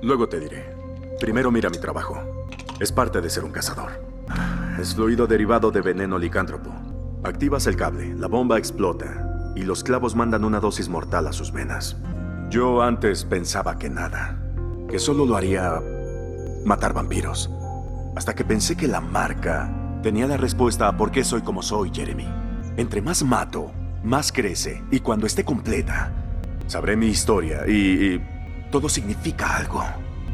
Luego te diré. Primero mira mi trabajo. Es parte de ser un cazador. Es fluido derivado de veneno licántropo. Activas el cable, la bomba explota y los clavos mandan una dosis mortal a sus venas. Yo antes pensaba que nada, que solo lo haría matar vampiros. Hasta que pensé que la marca tenía la respuesta a por qué soy como soy, Jeremy. Entre más mato, más crece, y cuando esté completa, sabré mi historia y todo significa algo.